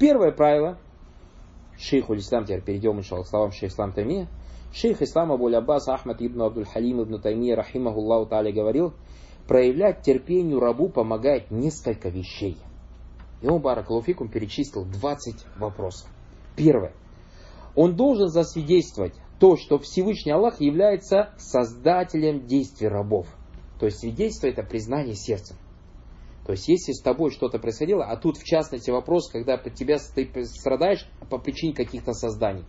Первое правило, шейх Ислам, теперь перейдем, иншаллах, к словам шейх Ислам Таймия. Шейх Ислам Абу Аббас Ахмад ибн Абдуль Халим ибн Таймия, рахимахуллаху тааля, говорил, проявлять терпению рабу помогает несколько вещей. И он, баракаллаху фикум, перечислил 20 вопросов. Первое. Он должен засвидетельствовать то, что Всевышний Аллах является создателем действий рабов. То есть свидетельство — это признание сердцем. То есть если с тобой что-то происходило, а тут в частности вопрос, когда ты страдаешь по причине каких-то созданий.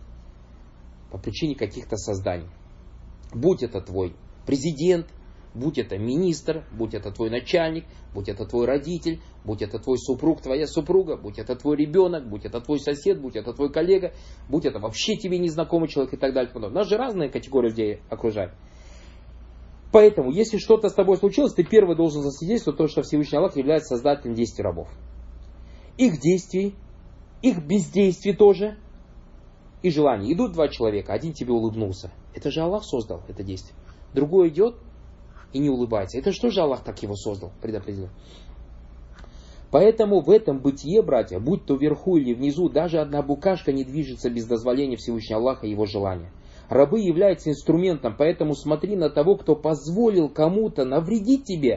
По причине каких-то созданий. Будь это твой президент, будь это министр, будь это твой начальник, будь это твой родитель, будь это твой супруг, твоя супруга, будь это твой ребенок, будь это твой сосед, будь это твой коллега, будь это вообще тебе незнакомый человек и так далее. Нас же разные категории людей окружают. Поэтому, если что-то с тобой случилось, ты первый должен засвидетельствовать то, что Всевышний Аллах является создателем действий рабов. Их действий, их бездействий тоже, и желаний. Идут два человека, один тебе улыбнулся. Это же Аллах создал это действие. Другой идет и не улыбается. Это что же Аллах так его создал, предопределил? Поэтому в этом бытие, братья, будь то вверху или внизу, даже одна букашка не движется без дозволения Всевышнего Аллаха и его желания. Рабы являются инструментом, поэтому смотри на того, кто позволил кому-то навредить тебе,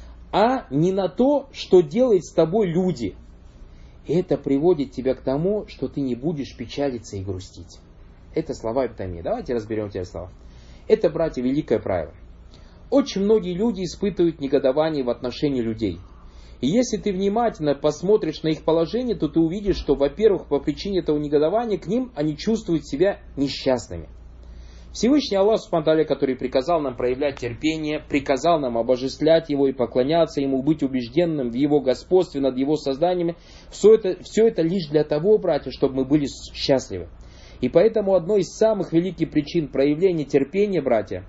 а не на то, что делают с тобой люди. И это приводит тебя к тому, что ты не будешь печалиться и грустить. Это слова Ибн Таймии. Давайте разберем те слова. Это, братья, великое правило. Очень многие люди испытывают негодование в отношении людей. И если ты внимательно посмотришь на их положение, то ты увидишь, что, во-первых, по причине этого негодования к ним они чувствуют себя несчастными. Всевышний Аллах, Субхану ва Тааля, который приказал нам проявлять терпение, приказал нам обожествлять Его и поклоняться Ему, быть убежденным в Его господстве над Его созданиями, все это лишь для того, братья, чтобы мы были счастливы. И поэтому одной из самых великих причин проявления терпения, братья,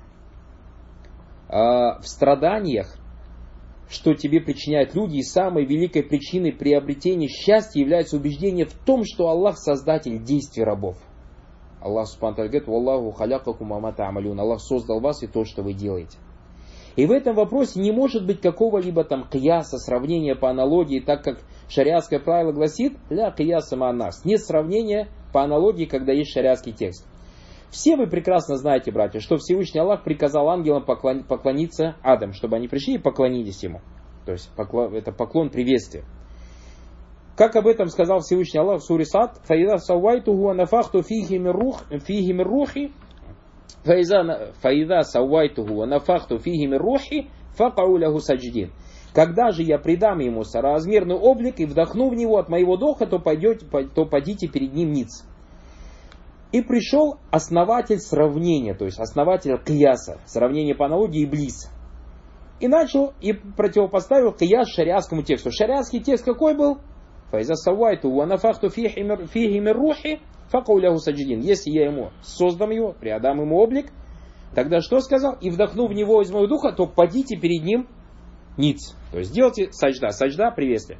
в страданиях, что тебе причиняют люди, и самой великой причиной приобретения счастья является убеждение в том, что Аллах создатель действий рабов. Аллах Субхану ва Тааля говорит: «Валлаху халякакум ва ма та'малюн». Аллах создал вас и то, что вы делаете. И в этом вопросе не может быть какого-либо там кияса, сравнения по аналогии, так как шариатское правило гласит: «Ля кияса ма нас». Нет сравнения по аналогии, когда есть шариатский текст. Все вы прекрасно знаете, братья, что Всевышний Аллах приказал ангелам поклониться Адам, чтобы они пришли и поклонились ему. То есть это поклон приветствия. Как об этом сказал Всевышний Аллах в суре Сад: «Фаиза саввайтуху анафахту фихи мир рухи, фаиза саввайтуху анафахту фихи мир рухи, факау ляху садждин». Когда же я придам ему соразмерный облик и вдохну в него от моего духа, то падите перед ним ниц. И пришел основатель сравнения, то есть основатель кияса, сравнение по аналогии Иблис. И начал, и противопоставил кияс шариатскому тексту. Шариатский текст какой был? «Фаиза саввайту ва нафахту фихи мир рухи, факау ляху садждин». Если я ему создам его, придам ему облик, тогда что сказал? И вдохну в него из моего духа, то падите перед ним ниц. То есть сделайте саджда. Саджда — приветствие.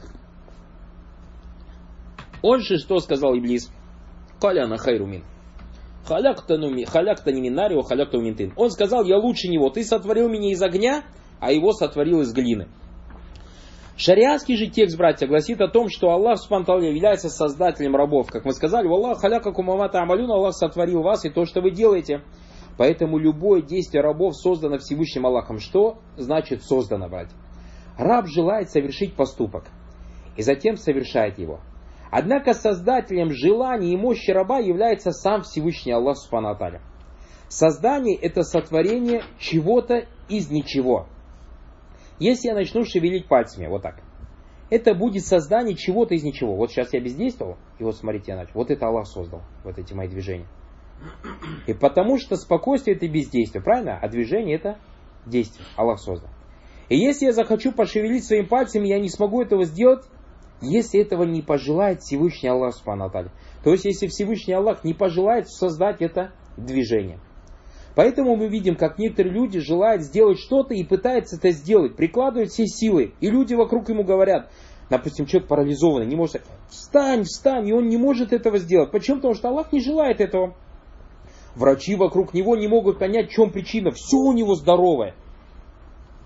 Он же что сказал Иблис? «Каляна хайрумин. Халяктани мин нари ва халякта мин тин». Он сказал: «Я лучше него. Ты сотворил меня из огня, а его сотворил из глины». Шариатский же текст, братья, гласит о том, что Аллах Субхану ва Тааля является создателем рабов. Как мы сказали: «Валлаху халякакум ва ма та'малюн». Аллах сотворил вас и то, что вы делаете. Поэтому любое действие рабов создано Всевышним Аллахом. Что значит создано, братья? Раб желает совершить поступок и затем совершает его. Однако создателем желаний и мощи раба является сам Всевышний Аллах Субхану ва Тааля. Создание — это сотворение чего-то из ничего. Если я начну шевелить пальцами, вот так, это будет создание чего-то из ничего. Вот сейчас я бездействовал, и вот смотрите, я начал. Вот это Аллах создал, вот эти мои движения. И потому что спокойствие — это бездействие, правильно? А движение — это действие. Аллах создал. И если я захочу пошевелить своими пальцами, я не смогу этого сделать, если этого не пожелает Всевышний Аллах Субхану ва Тааля. То есть, если Всевышний Аллах не пожелает создать это движение. Поэтому мы видим, как некоторые люди желают сделать что-то и пытаются это сделать, прикладывают все силы. И люди вокруг ему говорят, допустим, человек парализованный, не может сказать: встань, и он не может этого сделать. Почему? Потому что Аллах не желает этого. Врачи вокруг него не могут понять, в чем причина. Все у него здоровое.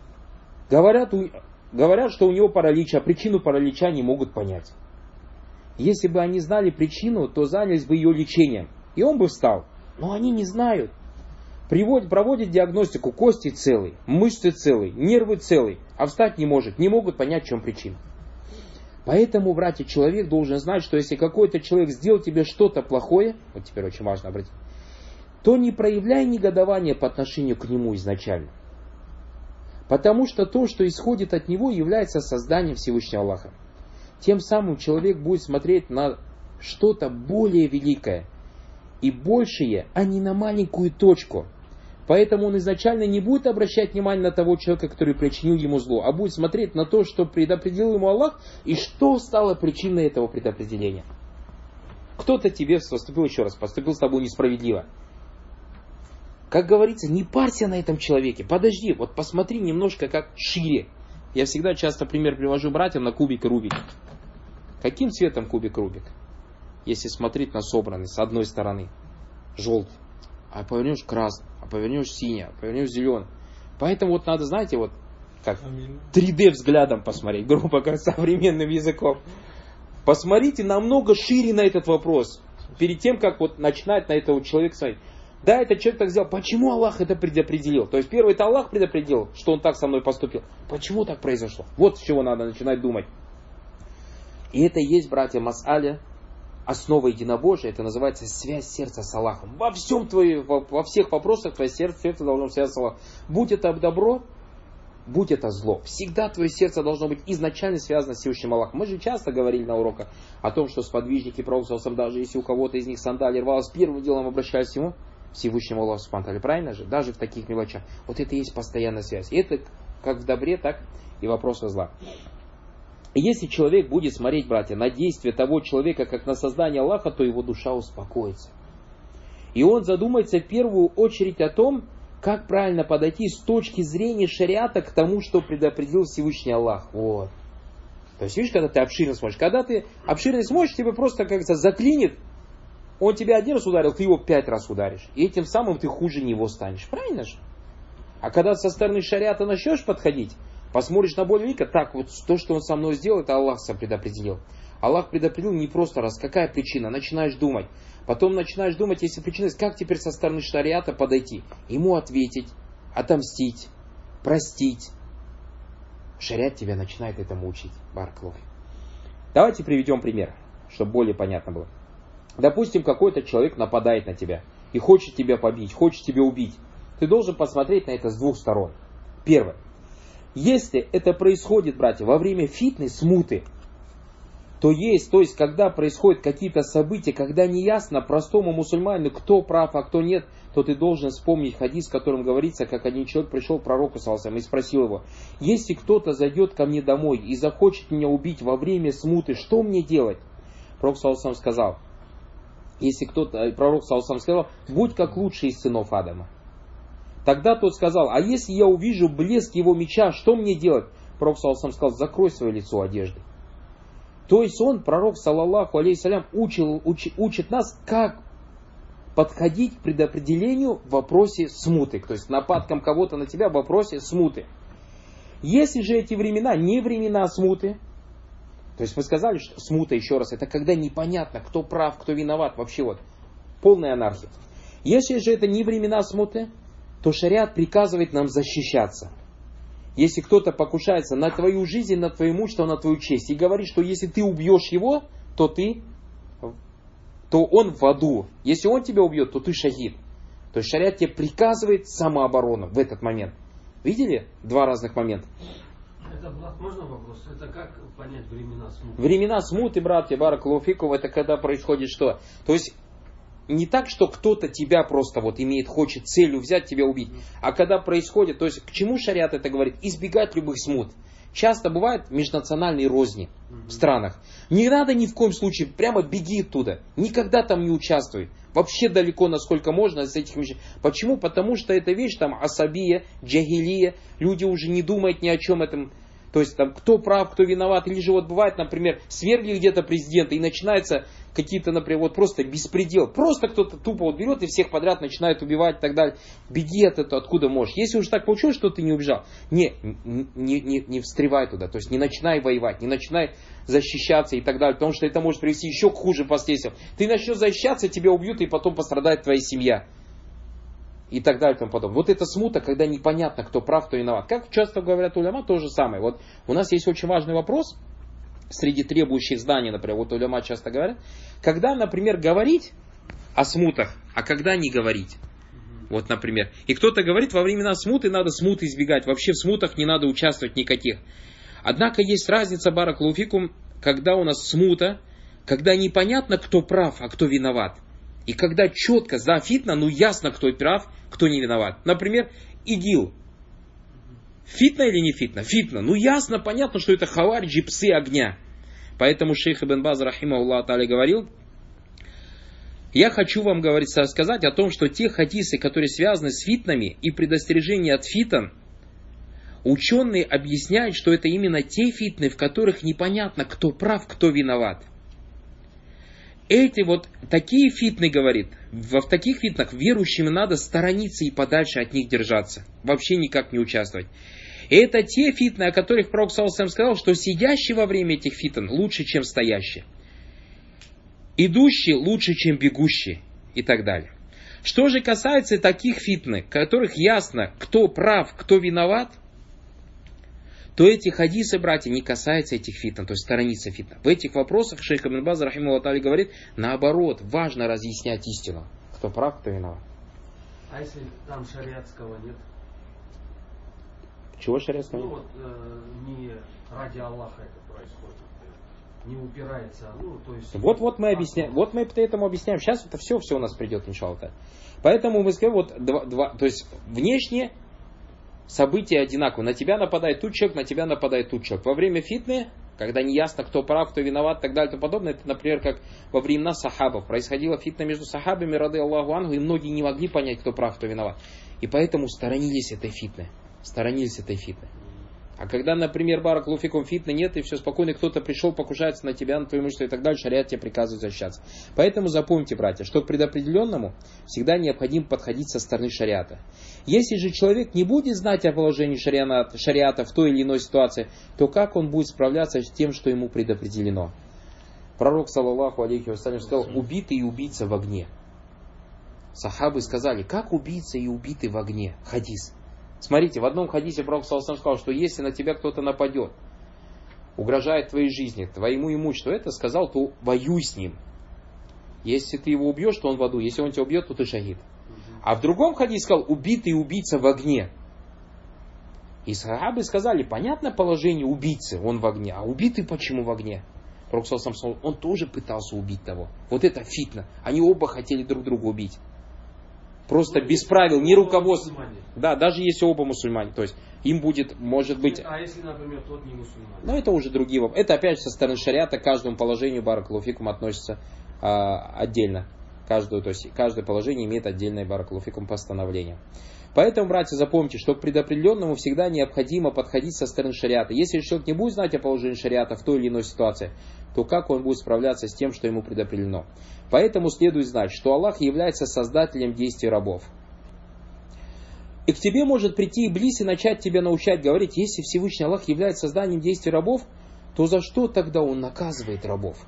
Говорят, что у него паралич, а причину паралича не могут понять. Если бы они знали причину, то занялись бы ее лечением. И он бы встал. Но они не знают. Проводят диагностику, кости целые, мышцы целые, нервы целые, а встать не может, не могут понять, в чем причина. Поэтому, братья, человек должен знать, что если какой-то человек сделал тебе что-то плохое, вот теперь очень важно обратить, то не проявляй негодование по отношению к нему изначально. Потому что то, что исходит от него, является созданием Всевышнего Аллаха. Тем самым человек будет смотреть на что-то более великое и большее, а не на маленькую точку. Поэтому он изначально не будет обращать внимание на того человека, который причинил ему зло, а будет смотреть на то, что предопределил ему Аллах, и что стало причиной этого предопределения. Кто-то тебе поступил, еще раз, поступил с тобой несправедливо. Как говорится, не парься на этом человеке, подожди, вот посмотри немножко как шире. Я всегда часто пример привожу братьям на кубик и рубик. Каким цветом кубик и рубик? Если смотреть на собранный, с одной стороны, желтый, а повернешь красный, а повернешь синий, а повернешь зеленый. Поэтому вот надо, знаете, вот как 3D взглядом посмотреть, грубо говоря, современным языком. Посмотрите намного шире на этот вопрос, перед тем, как вот начинать на этого человека смотреть. Да, этот человек так сделал. Почему Аллах это предопределил? То есть первый это Аллах предопределил, что он так со мной поступил. Почему так произошло? Вот с чего надо начинать думать. И это и есть, братья, мас'аля, основа единобожия. Это называется связь сердца с Аллахом. Во всех вопросах твое сердце должно связаться с Аллахом. Будь это добро, будь это зло. Всегда твое сердце должно быть изначально связано с Всевышним Аллахом. Мы же часто говорили на уроках о том, что сподвижники пророка, даже если у кого-то из них сандалия рвалась, первым делом обращались к нему, Всевышнему Аллаху Субхану. Правильно же? Даже в таких мелочах. Вот это и есть постоянная связь. И это как в добре, так и в вопросах зла. И если человек будет смотреть, братья, на действие того человека, как на создание Аллаха, то его душа успокоится. И он задумается в первую очередь о том, как правильно подойти с точки зрения шариата к тому, что предопределил Всевышний Аллах. Вот. То есть, видишь, когда ты обширно смотришь. Когда ты обширно смотришь, тебе просто как-то заклинит. Он тебя один раз ударил, ты его 5 раз ударишь. И этим самым ты хуже него станешь. Правильно же? А когда со стороны шариата начнешь подходить, посмотришь на более великое, так вот то, что он со мной сделал, это Аллах сам предопределил. Аллах предопределил не просто раз. Какая причина? Начинаешь думать. Потом начинаешь думать, если причина есть, как теперь со стороны шариата подойти. Ему ответить, отомстить, простить. Шариат тебя начинает этому учить. Баракаллаху. Давайте приведем пример, чтобы более понятно было. Допустим, какой-то человек нападает на тебя и хочет тебя побить, хочет тебя убить. Ты должен посмотреть на это с двух сторон. Первое. Если это происходит, братья, во время фитны, смуты, то есть, когда происходят какие-то события, когда неясно простому мусульманину, кто прав, а кто нет, то ты должен вспомнить хадис, в котором говорится, как один человек пришел к пророку саллаллаху алейхи ва саллям и спросил его: если кто-то зайдет ко мне домой и захочет меня убить во время смуты, что мне делать? Пророк саллаллаху алейхи ва саллям сказал, пророк саллаллаху алейхи ва саллям сказал: будь как лучший из сынов Адама. Тогда тот сказал: а если я увижу блеск его меча, что мне делать? Пророк саллаллаху алейхи ва саллям сказал: закрой свое лицо одеждой. То есть пророк саллаллаху алейхи ва саллям, учит нас, как подходить к предопределению в вопросе смуты. То есть нападкам кого-то на тебя в вопросе смуты. Если же эти времена не времена смуты, то есть мы сказали, что смута, еще раз, это когда непонятно, кто прав, кто виноват, вообще вот полная анархия. Если же это не времена смуты, то шариат приказывает нам защищаться. Если кто-то покушается на твою жизнь, на твое имущество, на твою честь, и говорит, что если ты убьешь его, то он в аду. Если он тебя убьет, то ты шахид. То есть шариат тебе приказывает самооборону в этот момент. Видели? Два разных момента. Это, можно вопрос? Это как понять времена смуты? Времена смуты, братья, баракаллаху фикум, это когда происходит что? То есть не так, что кто-то тебя просто хочет целью взять, тебя убить. А когда происходит, то есть к чему шариат это говорит? Избегать любых смут. Часто бывают межнациональные розни в странах. Не надо ни в коем случае, прямо беги оттуда. Никогда там не участвуй. Вообще далеко, насколько можно с этих вещей. Почему? Потому что эта вещь там асабия, джахилия. Люди уже не думают ни о чем этом. То есть там кто прав, кто виноват. Или же вот бывает, например, свергли где-то президента и начинается какие-то, например, вот просто беспредел. Просто кто-то тупо вот берет и всех подряд начинает убивать и так далее. Беги от этого, откуда можешь. Если уже так получилось, что ты не убежал, не встревай туда. То есть не начинай воевать, не начинай защищаться и так далее. Потому что это может привести еще к хуже последствиям. Ты начнешь защищаться, тебя убьют и потом пострадает твоя семья. И так далее и тому подобное. Вот это смута, когда непонятно, кто прав, кто виноват. Как часто говорят уляма, то же самое. Вот у нас есть очень важный вопрос среди требующих знаний, например, вот уляма часто говорят, когда, например, говорить о смутах, а когда не говорить. Вот, например. И кто-то говорит, во времена смуты надо смуты избегать, вообще в смутах не надо участвовать никаких. Однако есть разница, баракаллаху фикум, когда у нас смута, когда непонятно, кто прав, а кто виноват. И когда четко, за фитна, ну ясно, кто прав, кто не виноват. Например, ИГИЛ. Фитна или не фитна? Фитна. Ну ясно, понятно, что это хавариджи, псы огня. Поэтому шейх Ибн Баз, рахимахуллах та'аля, говорил, я хочу вам сказать о том, что те хадисы, которые связаны с фитнами и предостережение от фитн, ученые объясняют, что это именно те фитны, в которых непонятно, кто прав, кто виноват. Эти вот такие фитны, говорит, в таких фитнах верующим надо сторониться и подальше от них держаться. Вообще никак не участвовать. И это те фитны, о которых пророк ﷺ сказал, что сидящий во время этих фитн лучше, чем стоящий. Идущий лучше, чем бегущий. И так далее. Что же касается таких фитн, в которых ясно, кто прав, кто виноват, то эти хадисы, братья, не касаются этих фитн, то есть сторониться фитн. В этих вопросах шейх Ибн Баз, рахимахуллах та'аля, говорит, наоборот, важно разъяснять истину. Кто прав, кто виноват. А если там шариатского нет? Чего шариатского нет? Ну вот не ради Аллаха это происходит. Не упирается, ну то есть... Вот мы объясняем, вот мы этому объясняем. Сейчас это все у нас придет, иншаллах. Поэтому мы скажем, вот то есть внешне события одинаковые. На тебя нападает тут человек, на тебя нападает тут человек. Во время фитны, когда не ясно, кто прав, кто виноват, и так далее и тому подобное, это, например, как во времена сахабов. Происходила фитна между сахабами, рады Аллаху анху, и многие не могли понять, кто прав, кто виноват. И поэтому сторонились этой фитны. А когда, например, баракаллаху фикум, фитны нет, и все спокойно, кто-то пришел, покушается на тебя, на твое имущество и так далее, шариат тебе приказывает защищаться. Поэтому запомните, братья, что к предопределенному всегда необходимо подходить со стороны шариата. Если же человек не будет знать о положении шариата в той или иной ситуации, то как он будет справляться с тем, что ему предопределено? Пророк, саллаллаху алейхи вассалям, сказал, убитый и убийца в огне. Сахабы сказали, как убийца и убитый в огне? Хадис. Смотрите, в одном хадисе пророк сказал, что если на тебя кто-то нападет, угрожает твоей жизни, твоему имуществу, это сказал, то воюй с ним. Если ты его убьешь, то он в аду. Если он тебя убьет, то ты шахид. А в другом хадисе сказал, убитый и убийца в огне. И сахабы сказали, понятно положение убийцы, он в огне. А убитый почему в огне? Пророк сказал, он тоже пытался убить того. Вот это фитна. Они оба хотели друг друга убить. Просто без правил, ни руководства. Да, даже если оба мусульмане. То есть им будет, может быть... А если, например, тот не мусульманин? Ну, это уже другие вопросы. Это опять же со стороны шариата к каждому положению баракаллаху фикум относится отдельно. То есть каждое положение имеет отдельное баракаллаху фикум постановление. Поэтому, братья, запомните, что к предопределенному всегда необходимо подходить со стороны шариата. Если человек не будет знать о положении шариата в той или иной ситуации, то как он будет справляться с тем, что ему предопределено? Поэтому следует знать, что Аллах является создателем действий рабов. И к тебе может прийти Иблис и начать тебя научать, говорить, если Всевышний Аллах является созданием действий рабов, то за что тогда Он наказывает рабов?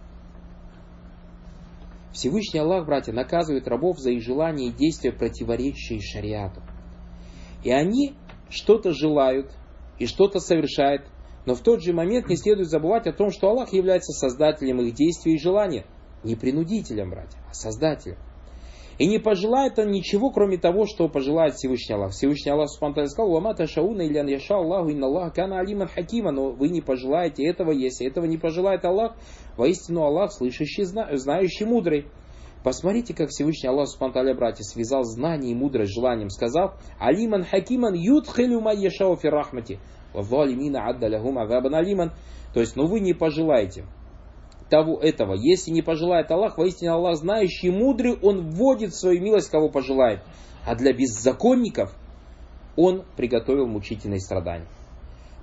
Всевышний Аллах, братья, наказывает рабов за их желания и действия, противоречащие шариату. И они что-то желают и что-то совершают, но в тот же момент не следует забывать о том, что Аллах является создателем их действий и желания. Не принудителем, братья, а создателем. И не пожелает он ничего, кроме того, что пожелает Всевышний Аллах. Всевышний Аллах Субхану сказал, «Ва ма ташауна иллян яша Аллаху, инна Аллах кана алиман хакима». Но вы не пожелаете этого, если этого не пожелает Аллах. Воистину Аллах, слышащий, знающий, мудрый. Посмотрите, как Всевышний Аллах Субхану, братья, связал знание и мудрость с желанием, сказав, «Алиман хакиман юдхилю ма яшау фи рахмати, ва залимина адда лахум азабан алиман». То есть, но вы не пожелаете этого. Если не пожелает Аллах, воистину Аллах знающий и мудрый, Он вводит в свою милость, кого пожелает. А для беззаконников Он приготовил мучительные страдания.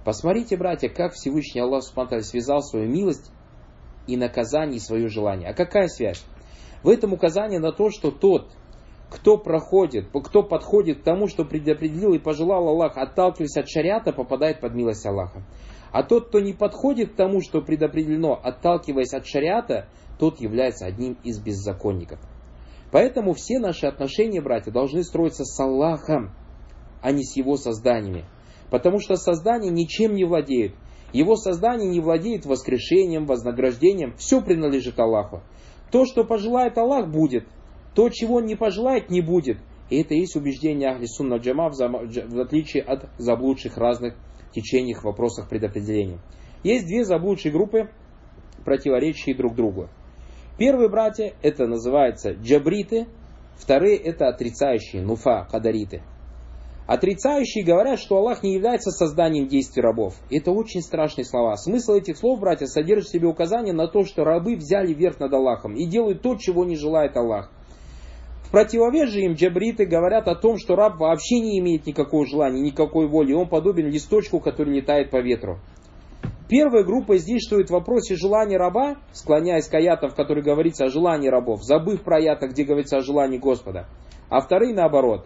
Посмотрите, братья, как Всевышний Аллах Субхану связал свою милость и наказание, и свое желание. А какая связь? В этом указание на то, что тот, кто подходит к тому, что предопределил и пожелал Аллах, отталкиваясь от шариата, попадает под милость Аллаха. А тот, кто не подходит к тому, что предопределено, отталкиваясь от шариата, тот является одним из беззаконников. Поэтому все наши отношения, братья, должны строиться с Аллахом, а не с Его созданиями. Потому что создание ничем не владеет. Его создание не владеет воскрешением, вознаграждением. Все принадлежит Аллаху. То, что пожелает Аллах, будет. То, чего Он не пожелает, не будет. И это и есть убеждение Ахли Сунна Джама, в отличие от заблудших разных течений в вопросах предопределения. Есть две заблудшие группы, противоречащие друг другу. Первые братья, это называется джабриты. Вторые, это отрицающие, нуфа, кадариты. Отрицающие говорят, что Аллах не является созданием действий рабов. Это очень страшные слова. Смысл этих слов, братья, содержит в себе указание на то, что рабы взяли верх над Аллахом и делают то, чего не желает Аллах. В противовес же им джабриты говорят о том, что раб вообще не имеет никакого желания, никакой воли. Он подобен листочку, который летает по ветру. Первая группа здесь стоит в вопросе желания раба, склоняясь к аятам, в которых говорится о желании рабов, забыв про аята, где говорится о желании Господа. А вторые наоборот.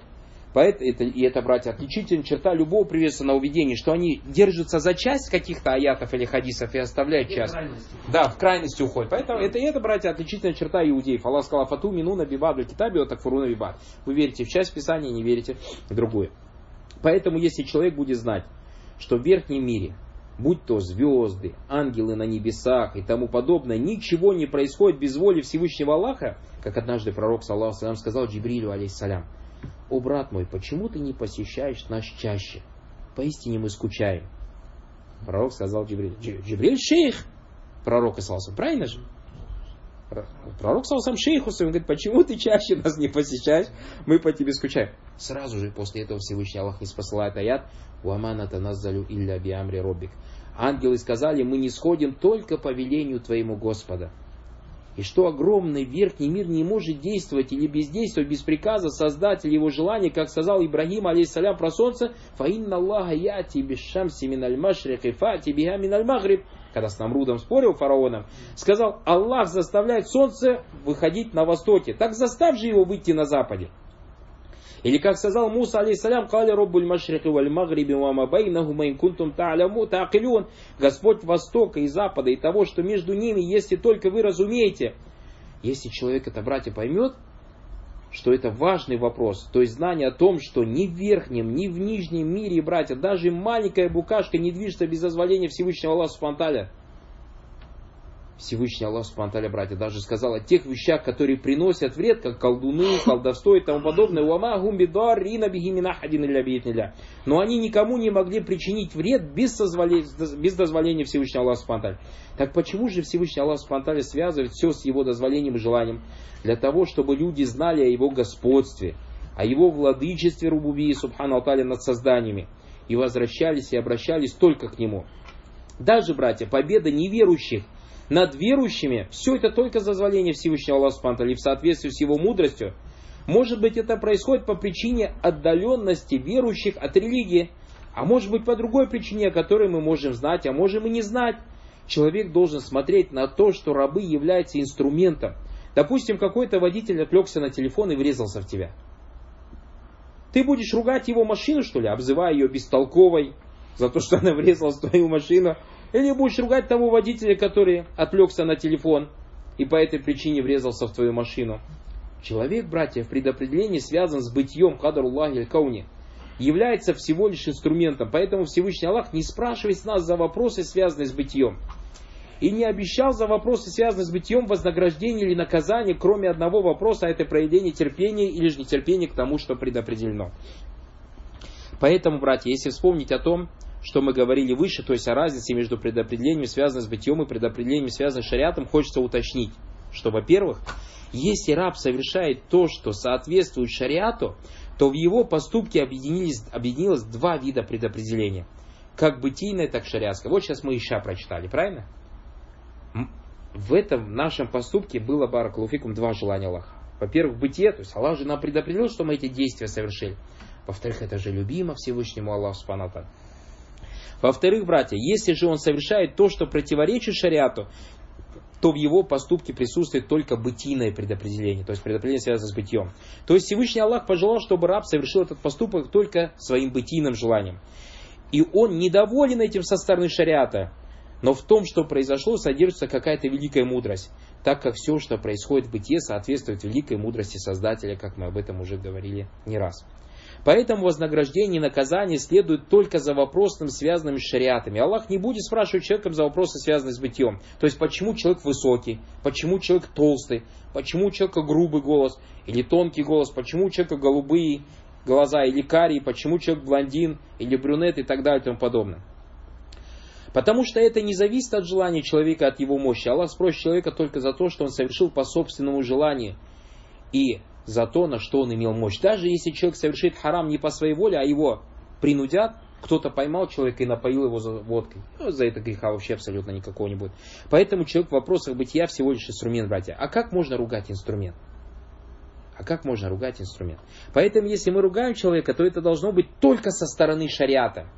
Это, братья, отличительная черта любого приветственного уведения, что они держатся за часть каких-то аятов или хадисов и оставляют часть. Да, в крайности уходят. Поэтому это, братья, отличительная черта иудеев. Аллах сказал: «Фату минуна бибаду китаби такфуруна бибад». Вы верите в часть Писания, не верите в другую. Поэтому, если человек будет знать, что в верхнем мире, будь то звезды, ангелы на небесах и тому подобное, ничего не происходит без воли Всевышнего Аллаха, как однажды пророк, саллаллаху алейхи ва саллям, сказал Джибрилю, алейхиссалям: «О, брат мой, почему ты не посещаешь нас чаще? Поистине мы скучаем». Пророк сказал Джибрилю: «Джибриль шейх пророка, саллаллаху алейхи ва саллям, правильно же?» Пророк, саллаллаху алейхи ва саллям, шейху своему говорит: «Почему ты чаще нас не посещаешь? Мы по тебе скучаем». Сразу же после этого Всевышний Аллах не спосылает аят: «Уама натаназзалю илля биамри роббик». Ангелы сказали: «Мы не сходим только по велению твоему Господа». И что огромный верхний мир не может действовать или бездействовать без приказа Создателя его желания, как сказал Ибрагим, алейхиссалям, про солнце: «Фаинна Аллаха яти бишшамси миналь машрики фати биха миналь магриб». Когда с Намрудом спорил, фараоном, сказал: Аллах заставляет солнце выходить на востоке, так заставь же его выйти на западе. Или как сказал Муса, алейхиссалям: «Кали роббуль машрики валь магриби ва ма байнахума ин кунтум та'акилун». Господь Востока и Запада и того, что между ними, если только вы разумеете. Если человек это, братья, поймет, что это важный вопрос, то есть знание о том, что ни в верхнем, ни в нижнем мире, братья, даже маленькая букашка не движется без дозволения Всевышнего Аллаха субхану ва тааля. Всевышний Аллах субхану ва тааля, братья, даже сказал о тех вещах, которые приносят вред, как колдуны, колдовство и тому подобное. Но они никому не могли причинить вред без дозволения Всевышнего Аллаха субхану ва тааля. Так почему же Всевышний Аллах субхану ва тааля связывает все с его дозволением и желанием? Для того, чтобы люди знали о его господстве, о его владычестве рубубии субхану ва тааля над созданиями, и возвращались и обращались только к нему. Даже, братья, победа неверующих над верующими, все это только за дозволение Всевышнего Аллаха субхану ва тааля и в соответствии с его мудростью. Может быть, это происходит по причине отдаленности верующих от религии, а может быть по другой причине, о которой мы можем знать, а можем и не знать. Человек должен смотреть на то, что рабы являются инструментом. Допустим, какой-то водитель отвлекся на телефон и врезался в тебя. Ты будешь ругать его машину, что ли, обзывая ее бестолковой за то, что она врезалась в твою машину? Или будешь ругать того водителя, который отвлекся на телефон и по этой причине врезался в твою машину? Человек, братья, в предопределении связан с бытием, кадаруллахи аль-кауни, является всего лишь инструментом. Поэтому Всевышний Аллах не спрашивает с нас за вопросы, связанные с бытием. И не обещал за вопросы, связанные с бытием, вознаграждение или наказание, кроме одного вопроса, а это проявление терпения или же нетерпения к тому, что предопределено. Поэтому, братья, если вспомнить о том, что мы говорили выше, то есть о разнице между предопределением, связанным с бытием, и предопределением, связанным с шариатом, хочется уточнить, что, во-первых, если раб совершает то, что соответствует шариату, то в его поступке объединилось два вида предопределения. Как бытийное, так и шариатское. Вот сейчас мы Иша прочитали, правильно? В этом нашем поступке было, баракаллаху фикум, два желания Аллаха. Во-первых, бытие, то есть Аллах же нам предопределил, что мы эти действия совершили. Во-вторых, это же любимо Всевышнему Аллаху субхану ва тааля. Во-вторых, братья, если же он совершает то, что противоречит шариату, то в его поступке присутствует только бытийное предопределение, то есть предопределение связано с бытием. То есть Всевышний Аллах пожелал, чтобы раб совершил этот поступок только своим бытийным желанием. И он недоволен этим со стороны шариата, но в том, что произошло, содержится какая-то великая мудрость, так как все, что происходит в бытие, соответствует великой мудрости Создателя, как мы об этом уже говорили не раз. Поэтому вознаграждение и наказание следует только за вопросами, связанными с шариатами. Аллах не будет спрашивать человеком за вопросы, связанные с бытием. То есть, почему человек высокий, почему человек толстый, почему у человека грубый голос или тонкий голос, почему у человека голубые глаза или карие, почему человек блондин или брюнет и так далее и тому подобное. Потому что это не зависит от желания человека, от его мощи. Аллах спросит человека только за то, что он совершил по собственному желанию. И за то, на что он имел мощь. Даже если человек совершит харам не по своей воле, а его принудят, кто-то поймал человека и напоил его водкой. За это греха вообще абсолютно никакого не будет. Поэтому человек в вопросах бытия всего лишь инструмент, братья. А как можно ругать инструмент? Поэтому, если мы ругаем человека, то это должно быть только со стороны шариата.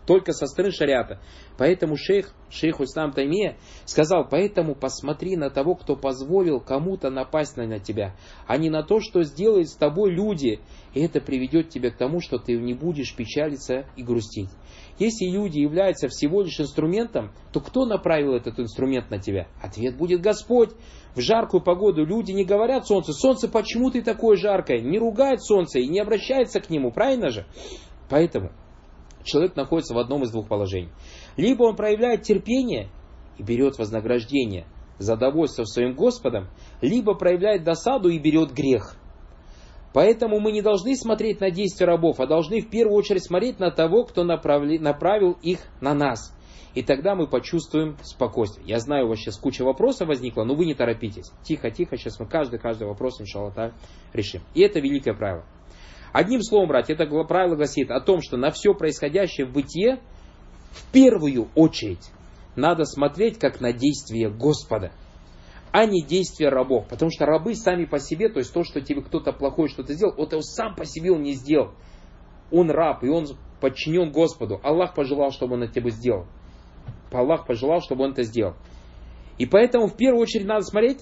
Поэтому шейх Ислам Таймия сказал: поэтому посмотри на того, кто позволил кому-то напасть на тебя, а не на то, что сделают с тобой люди. И это приведет тебя к тому, что ты не будешь печалиться и грустить. Если люди являются всего лишь инструментом, то кто направил этот инструмент на тебя? Ответ будет Господь. В жаркую погоду люди не говорят солнцу: солнце, почему ты такое жаркое? Не ругают солнце и не обращаются к нему, правильно же? Поэтому человек находится в одном из двух положений. Либо он проявляет терпение и берет вознаграждение за довольство своим Господом, либо проявляет досаду и берет грех. Поэтому мы не должны смотреть на действия рабов, а должны в первую очередь смотреть на того, кто направил их на нас. И тогда мы почувствуем спокойствие. Я знаю, у вас сейчас куча вопросов возникла, но вы не торопитесь. Тихо, сейчас мы каждый вопрос, иншаллах, решим. И это великое правило. Одним словом, братья, это правило гласит о том, что на все происходящее в бытие в первую очередь надо смотреть как на действие Господа, а не действия рабов. Потому что рабы сами по себе, то есть то, что тебе кто-то плохое что-то сделал, вот он сам по себе он не сделал. Он раб, и он подчинен Господу. Аллах пожелал, чтобы он это тебе сделал. Аллах пожелал, чтобы он это сделал. И поэтому в первую очередь надо смотреть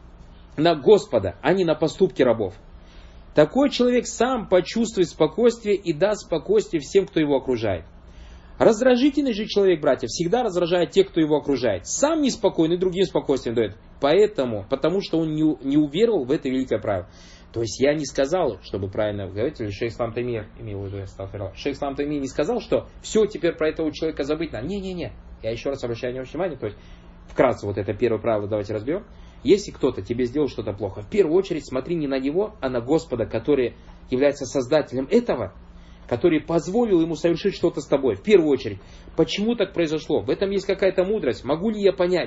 на Господа, а не на поступки рабов. Такой человек сам почувствует спокойствие и даст спокойствие всем, кто его окружает. Раздражительный же человек, братья, всегда раздражает тех, кто его окружает. Сам неспокойный, другим спокойствием дает. Потому что он не уверовал в это великое правило. То есть я не сказал, чтобы правильно говорить, или шейх Ислам Таймия, шейх Ислам Таймия не сказал, что все, теперь про этого человека забыть надо. Не. Я еще раз обращаю внимание, то есть вкратце вот это первое правило давайте разберем. Если кто-то тебе сделал что-то плохо, в первую очередь смотри не на него, а на Господа, который является создателем этого, который позволил ему совершить что-то с тобой. В первую очередь, почему так произошло? В этом есть какая-то мудрость. Могу ли я понять?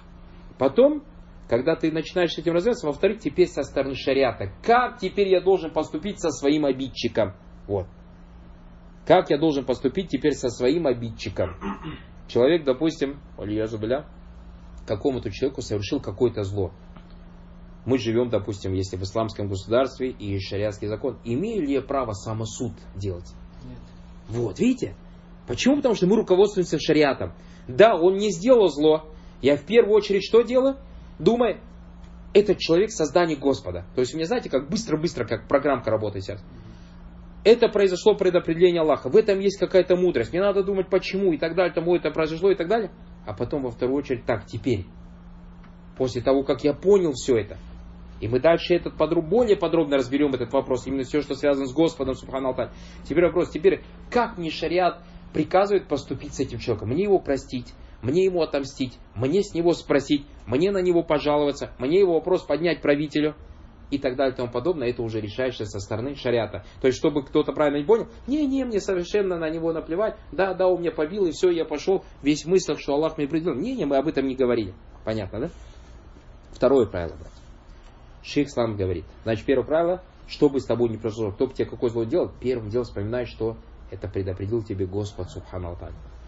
Потом, когда ты начинаешь с этим разбираться, во-вторых, теперь со стороны шариата. Как теперь я должен поступить со своим обидчиком? Вот. Как я должен поступить теперь со своим обидчиком? Человек, допустим, какому-то человеку совершил какое-то зло. Мы живем, допустим, если в исламском государстве и есть шариатский закон. Имею ли я право самосуд делать? Нет. Вот, видите? Почему? Потому что мы руководствуемся шариатом. Да, он не сделал зло. Я в первую очередь что делаю? Думаю, этот человек создание Господа. То есть у меня, знаете, как быстро-быстро, как программка работает сейчас. Это произошло предопределение Аллаха. В этом есть какая-то мудрость. Не надо думать, почему и так далее, тому это произошло и так далее. А потом во вторую очередь, так, теперь, после того, как я понял все это, и мы дальше более подробно разберем этот вопрос, именно все, что связано с Господом, субхану Алталь. Теперь вопрос, как мне шариат приказывает поступить с этим человеком? Мне его простить, мне ему отомстить, мне с него спросить, мне на него пожаловаться, мне его вопрос поднять правителю и так далее и тому подобное. Это уже решаешься со стороны шариата. То есть, чтобы кто-то правильно не понял, не, мне совершенно на него наплевать, да, он меня побил, и все, я пошел, весь в мыслях, что Аллах мне определил. Не, мы об этом не говорили. Понятно, да? Второе правило, брат. Шейх Ислам говорит. Значит, первое правило, что бы с тобой ни произошло, кто бы тебе какое зло делал, первым делом вспоминай, что это предопределил тебе Господь, субхану ва тааля.